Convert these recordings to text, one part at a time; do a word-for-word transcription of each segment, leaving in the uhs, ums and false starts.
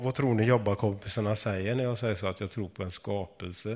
Vad tror ni jobbarkompisarna säger när jag säger så att jag tror på en skapelse?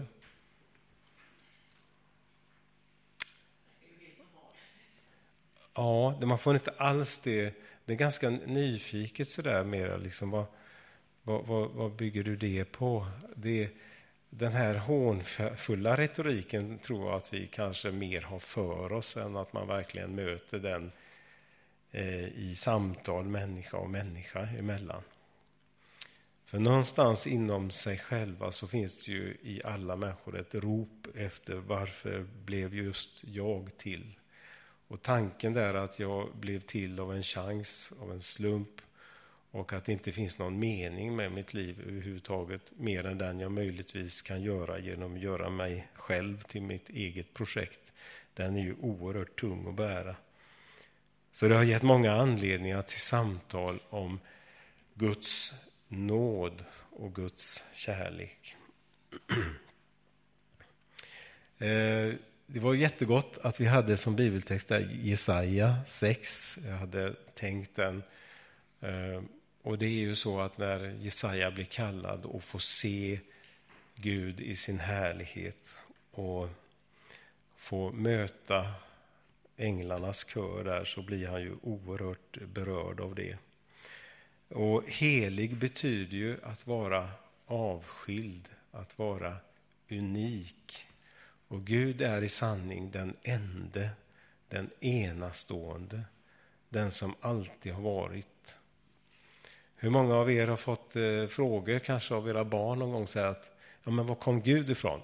Ja, man får inte alls det. Det är ganska nyfiket sådär mer. Liksom, vad, vad, vad, vad bygger du det på? Det, den här hånfulla retoriken tror jag att vi kanske mer har för oss än att man verkligen möter den eh, i samtal människa och människa emellan. För någonstans inom sig själva så finns det ju i alla människor ett rop efter varför blev just jag till? Och tanken där att jag blev till av en chans, av en slump och att det inte finns någon mening med mitt liv överhuvudtaget mer än den jag möjligtvis kan göra genom att göra mig själv till mitt eget projekt. Den är ju oerhört tung att bära. Så det har gett många anledningar till samtal om Guds nåd och Guds kärlek. eh, Det var jättegott att vi hade som bibeltext där Jesaja sex. Jag hade tänkt den. Och det är ju så att när Jesaja blir kallad och får se Gud i sin härlighet och får möta änglarnas kör där, så blir han ju oerhört berörd av det. Och helig betyder ju att vara avskild, att vara unik. Och Gud är i sanning den ende, den enastående, den som alltid har varit. Hur många av er har fått eh, frågor kanske av era barn någon gång säga att ja, men var kom Gud ifrån?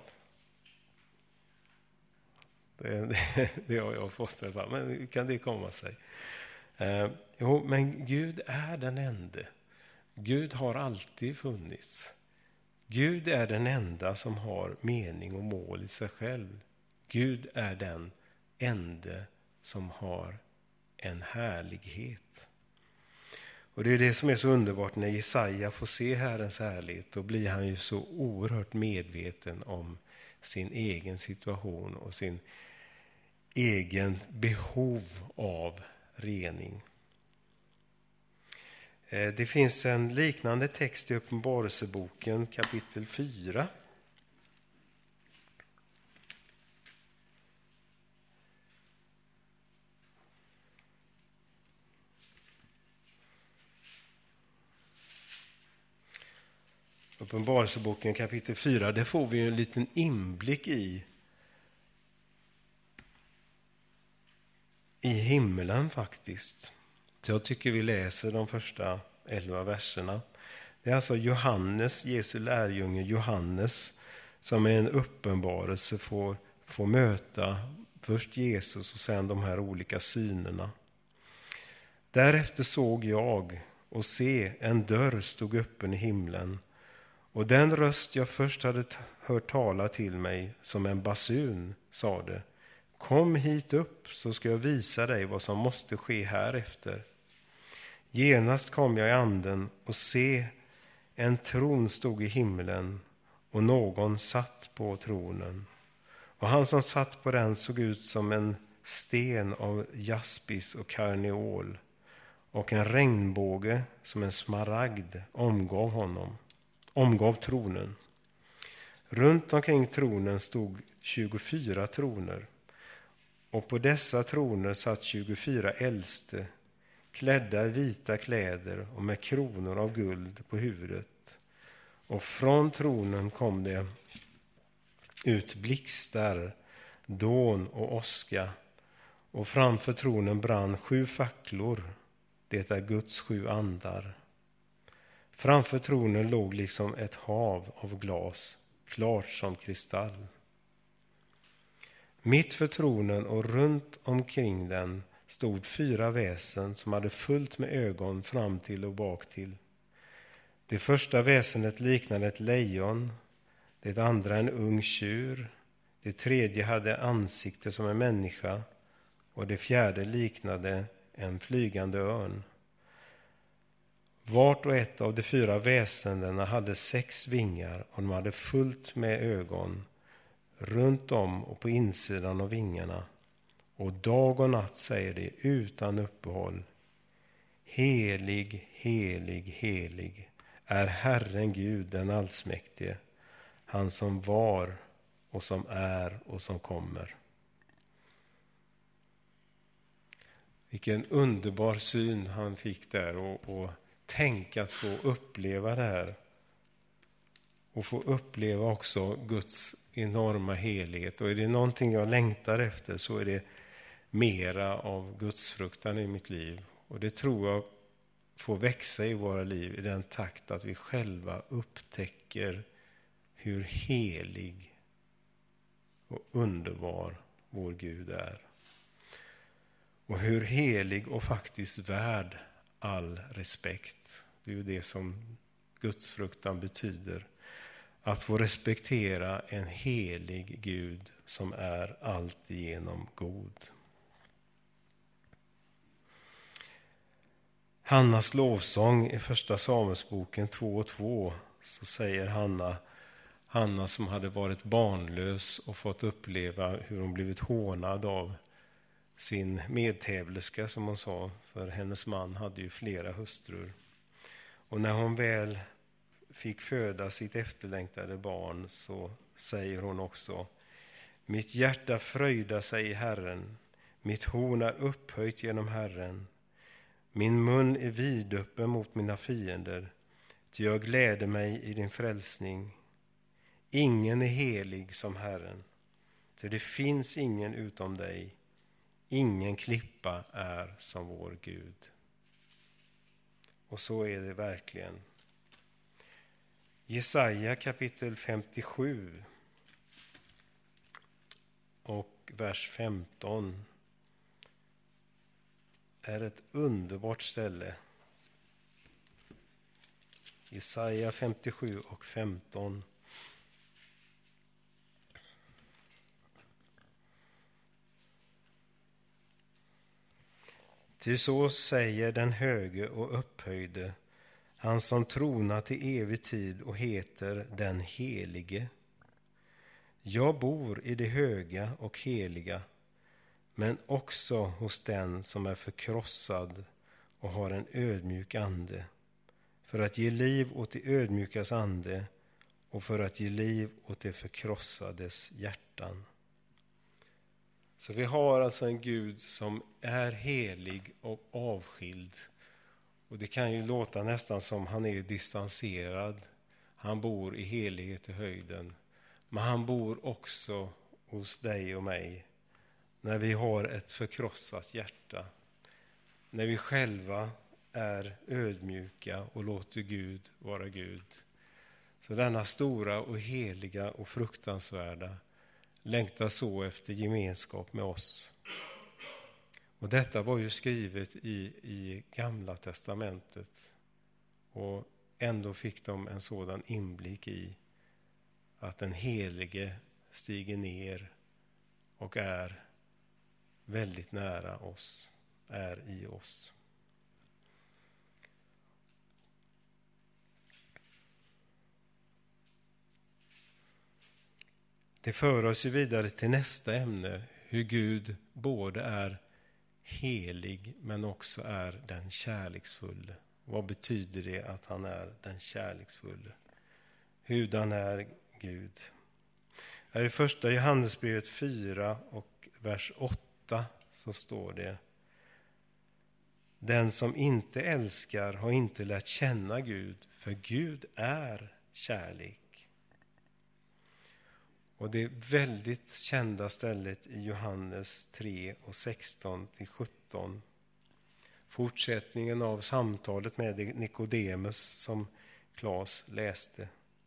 Det, det, det har jag fått i alla fall. Men hur kan det komma sig? Eh, jo, men Gud är den ende. Gud har alltid funnits. Gud är den enda som har mening och mål i sig själv. Gud är den ende som har en härlighet. Och det är det som är så underbart när Jesaja får se Herrens härlighet. Då blir han ju så oerhört medveten om sin egen situation och sin egen behov av rening. Det finns en liknande text i Uppenbarelseboken kapitel fyra. Uppenbarelseboken kapitel fyra, det får vi en liten inblick i i himlen faktiskt. Så jag tycker vi läser de första elva verserna. Det är alltså Johannes, Jesu lärjunge Johannes, som är en uppenbarelse får, får möta först Jesus och sen de här olika synerna. Därefter såg jag och se en dörr stod öppen i himlen. Och den röst jag först hade hört tala till mig som en basun sade: kom hit upp så ska jag visa dig vad som måste ske härefter. Genast kom jag i anden och se en tron stod i himlen och någon satt på tronen. Och han som satt på den såg ut som en sten av jaspis och karneol, och en regnbåge som en smaragd omgav honom, omgav tronen. Runt omkring tronen stod tjugofyra troner, och på dessa troner satt tjugofyra äldste, klädda i vita kläder och med kronor av guld på huvudet. Och från tronen kom det ut blixtar, dån och åska, och framför tronen brann sju facklor. Det är Guds sju andar. Framför tronen låg liksom ett hav av glas, klart som kristall. Mitt för tronen och runt omkring den stod fyra väsen som hade fullt med ögon fram till och bak till. Det första väsenet liknade ett lejon, det andra en ung tjur, det tredje hade ansikte som en människa och det fjärde liknade en flygande örn. Vart och ett av de fyra väsendena hade sex vingar och de hade fullt med ögon runt om och på insidan av vingarna. Och dag och natt säger det utan uppehåll: helig, helig, helig är Herren Gud den allsmäktige, han som var och som är och som kommer. Vilken underbar syn han fick där, och, och tänk att få uppleva det här. Och få uppleva också Guds enorma helighet. Och är det någonting jag längtar efter så är det mera av Guds fruktan i mitt liv. Och det tror jag får växa i våra liv i den takt att vi själva upptäcker hur helig och underbar vår Gud är. Och hur helig och faktiskt värd all respekt. Det är ju det som Guds fruktan betyder. Att få respektera en helig Gud som är alltigenom god. Hannas lovsång i första Samuelsboken två och två, så säger Hanna, Hanna som hade varit barnlös och fått uppleva hur hon blivit hånad av sin medtävlerska, som hon sa, för hennes man hade ju flera hustrur. Och när hon väl fick föda sitt efterlängtade barn så säger hon också: mitt hjärta fröjdar sig i Herren, mitt horn är upphöjt genom Herren. Min mun är vidöppen mot mina fiender, ty jag gläder mig i din frälsning. Ingen är helig som Herren, ty det finns ingen utom dig. Ingen klippa är som vår Gud. Och så är det verkligen. Jesaja kapitel femtiosju och vers femton är ett underbart ställe. Jesaja femtiosju och femton. Ty så säger den höge och upphöjde, han som tronar till evig tid och heter den helige. Jag bor i det höga och heliga, men också hos den som är förkrossad och har en ödmjuk ande, för att ge liv åt det ödmjukas ande och för att ge liv åt det förkrossades hjärtan. Så vi har alltså en Gud som är helig och avskild. Och det kan ju låta nästan som han är distanserad. Han bor i helighet i höjden. Men han bor också hos dig och mig. När vi har ett förkrossat hjärta. När vi själva är ödmjuka och låter Gud vara Gud. Så denna stora och heliga och fruktansvärda längtar så efter gemenskap med oss. Och detta var ju skrivet i, i Gamla testamentet. Och ändå fick de en sådan inblick i att den helige stiger ner och är väldigt nära oss, är i oss. Det för oss ju vidare till nästa ämne, hur Gud både är helig men också är den kärleksfulle. Vad betyder det att han är den kärleksfulle? Hurdan är Gud? I första Johannesbrevet fyra och vers åtta så står det: den som inte älskar har inte lärt känna Gud, för Gud är kärlek. Och det väldigt kända stället i Johannes tre och sexton till sjutton. Fortsättningen av samtalet med Nikodemus som Claes läste.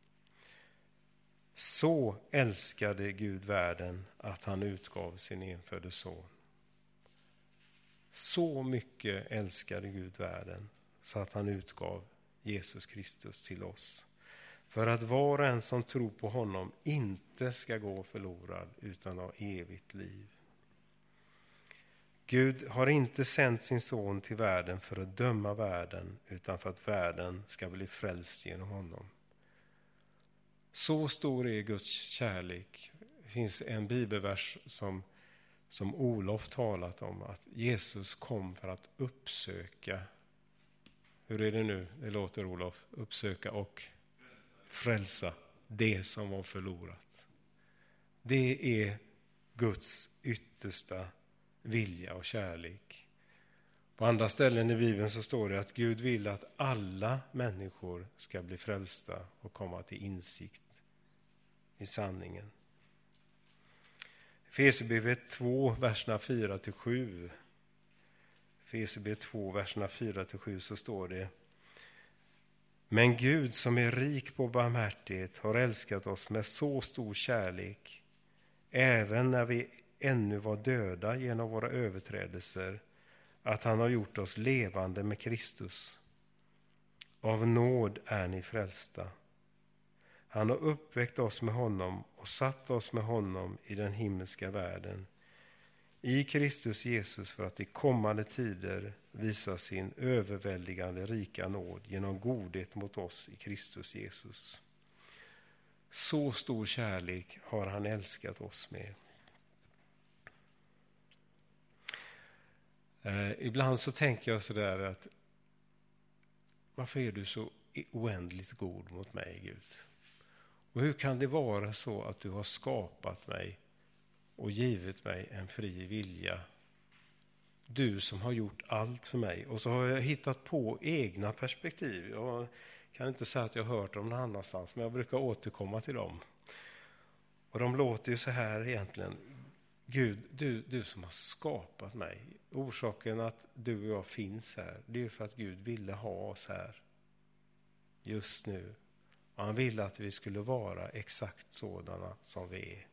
Så älskade Gud världen att han utgav sin enfödde son. Så mycket älskade Gud världen så att han utgav Jesus Kristus till oss. För att var och en som tror på honom inte ska gå förlorad utan ha evigt liv. Gud har inte sänt sin son till världen för att döma världen utan för att världen ska bli frälst genom honom. Så stor är Guds kärlek. Det finns en bibelvers som, som Olof talat om, att Jesus kom för att uppsöka. hur är det nu? Det låter Olof. Uppsöka och frälsa det som var förlorat. Det är Guds yttersta vilja och kärlek. På andra ställen i Bibeln så står det att Gud vill att alla människor ska bli frälsta och komma till insikt i sanningen. Efesierbrevet två, verserna fyra till sju. Efesierbrevet två, verserna fyra till sju så står det: Men Gud som är rik på barmhärtighet har älskat oss med så stor kärlek, även när vi ännu var döda genom våra överträdelser, att han har gjort oss levande med Kristus. Av nåd är ni frälsta. Han har uppväckt oss med honom och satt oss med honom i den himmelska världen, i Kristus Jesus, för att i kommande tider visa sin överväldigande rika nåd genom godhet mot oss i Kristus Jesus. Så stor kärlek har han älskat oss med. Eh, ibland så tänker jag så där att varför är du så oändligt god mot mig, Gud? Och hur kan det vara så att du har skapat mig och givit mig en fri vilja? Du som har gjort allt för mig. Och så har jag hittat på egna perspektiv. Jag kan inte säga att jag har hört dem någon annanstans, men jag brukar återkomma till dem. Och de låter ju så här egentligen: Gud, du, du som har skapat mig. Orsaken att du och jag finns här, det är för att Gud ville ha oss här just nu. Och han ville att vi skulle vara exakt sådana som vi är.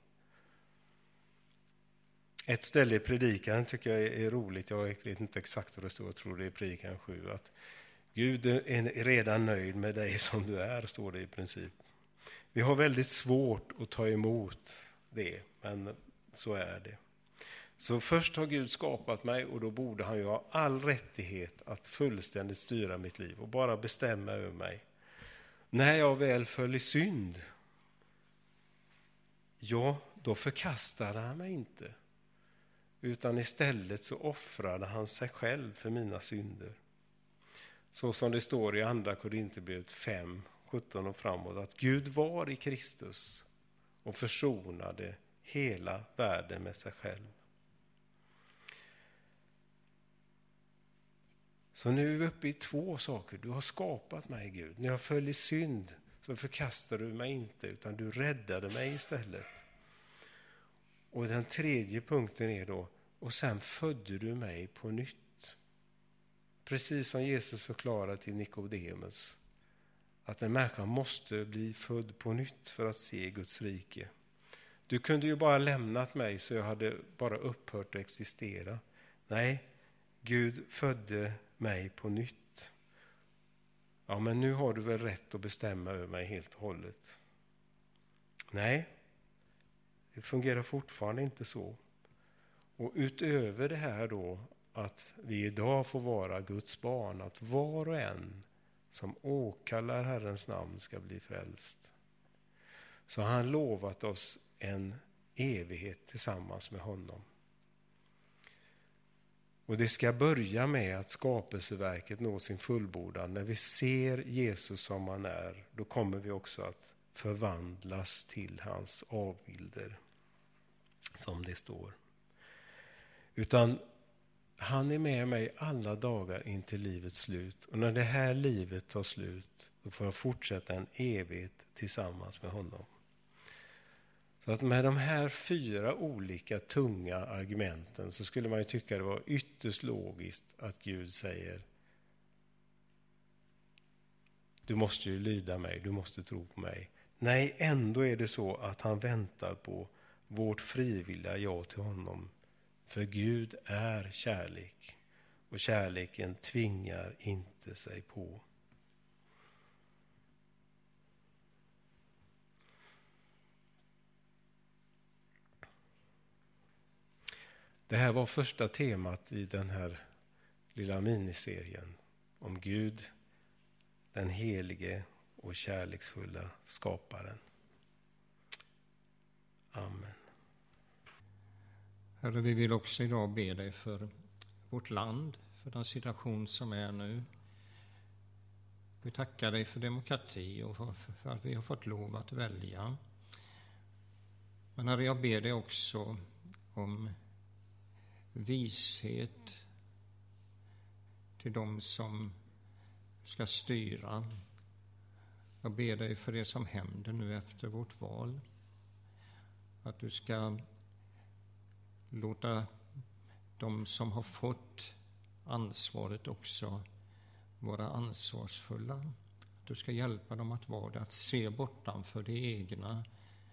Ett ställe i predikan tycker jag är roligt. Jag vet inte exakt vad det står, jag tror det är predikan sju. Att Gud är redan nöjd med dig som du är, står det i princip. Vi har väldigt svårt att ta emot det, men så är det. Så först har Gud skapat mig, och då borde han ju ha all rättighet att fullständigt styra mitt liv och bara bestämma över mig. När jag väl föll i synd, ja, då förkastade han mig inte. Utan istället så offrade han sig själv för mina synder. Så som det står i andra Korinthierbrevet fem, sjutton och framåt, att Gud var i Kristus och försonade hela världen med sig själv. Så nu är vi uppe i två saker. Du har skapat mig, Gud. När jag föll i synd så förkastade du mig inte, utan du räddade mig istället. Och den tredje punkten är då: och sen födde du mig på nytt. Precis som Jesus förklarade till Nikodemus att en människa måste bli född på nytt för att se Guds rike. Du kunde ju bara lämnat mig så jag hade bara upphört att existera. Nej, Gud födde mig på nytt. Ja, men nu har du väl rätt att bestämma över mig helt och hållet. Nej, det fungerar fortfarande inte så. Och utöver det här då, att vi idag får vara Guds barn, att var och en som åkallar Herrens namn ska bli frälst, så har han lovat oss en evighet tillsammans med honom. Och det ska börja med att skapelseverket når sin fullbordan. När vi ser Jesus som han är, då kommer vi också att förvandlas till hans avbilder, som det står. Utan han är med mig alla dagar in till livets slut. Och när det här livet tar slut, då får jag fortsätta en evighet tillsammans med honom. Så att med de här fyra olika tunga argumenten så skulle man ju tycka det var ytterst logiskt att Gud säger: du måste ju lyda mig, du måste tro på mig. Nej, ändå är det så att han väntar på vårt frivilliga ja till honom. För Gud är kärlek, och kärleken tvingar inte sig på. Det här var första temat i den här lilla miniserien om Gud, den helige och kärleksfulla skaparen. Amen. Herre, vi vill också idag be dig för vårt land, för den situation som är nu. Vi tackar dig för demokrati och för, för att vi har fått lov att välja. Men Herre, jag ber dig också om vishet till dem som ska styra. Jag ber dig för det som händer nu efter vårt val. Att du ska låta de som har fått ansvaret också vara ansvarsfulla. Att du ska hjälpa dem att vara det, att se bortanför det egna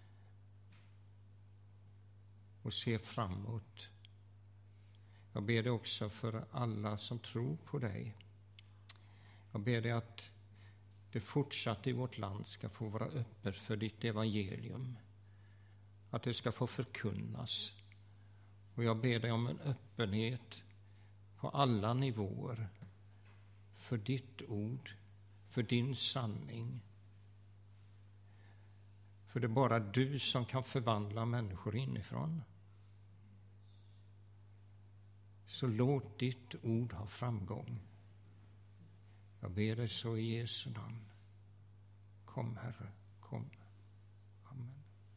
och se framåt. Jag ber dig också för alla som tror på dig. Jag ber dig att det fortsatt i vårt land ska få vara öppet för ditt evangelium. Att det ska få förkunnas. Och jag ber dig om en öppenhet på alla nivåer för ditt ord, för din sanning. För det är bara du som kan förvandla människor inifrån. Så låt ditt ord ha framgång. Jag ber dig så i Jesu namn. Kom, Herre, kom. Amen.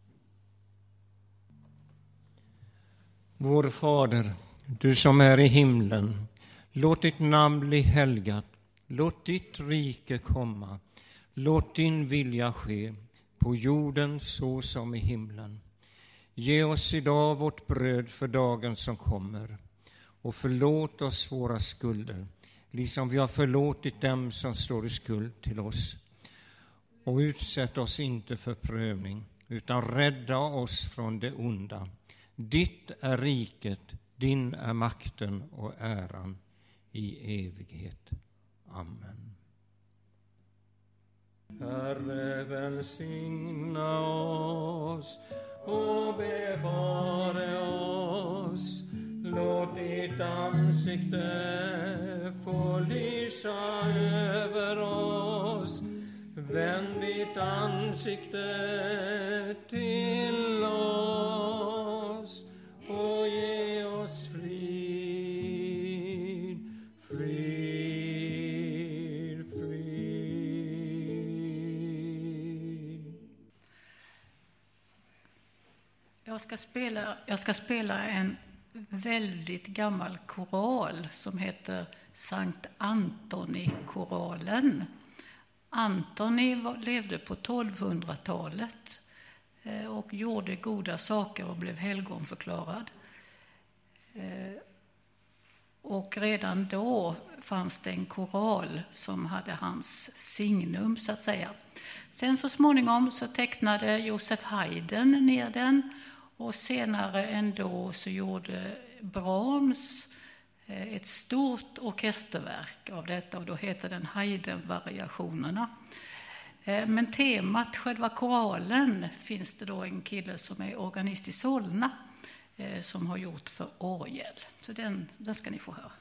Vår Fader, du som är i himlen, låt ditt namn bli helgat. Låt ditt rike komma. Låt din vilja ske på jorden så som i himlen. Ge oss idag vårt bröd för dagen som kommer. Och förlåt oss våra skulder, liksom vi har förlåtit dem som står i skuld till oss. Och utsätt oss inte för prövning, utan rädda oss från det onda. Ditt är riket, din är makten och äran i evighet. Amen. Herre, välsigna oss och bevara oss. Låt ditt ansikte få lysa över oss. Vänd ditt ansikte till oss och ge oss frid, frid, frid. Jag ska spela, jag ska spela en väldigt gammal koral som heter Sankt Antoni-koralen. Antoni levde på tolvhundratalet och gjorde goda saker och blev helgonförklarad. Och redan då fanns det en koral som hade hans signum, så att säga. Sen så småningom så tecknade Josef Haydn ner den. Och senare ändå så gjorde Brahms ett stort orkesterverk av detta, och då heter den Haydn-variationerna. Men temat, själva koralen, finns det då en kille som är organist i Solna som har gjort för orgel. Så den, den ska ni få höra.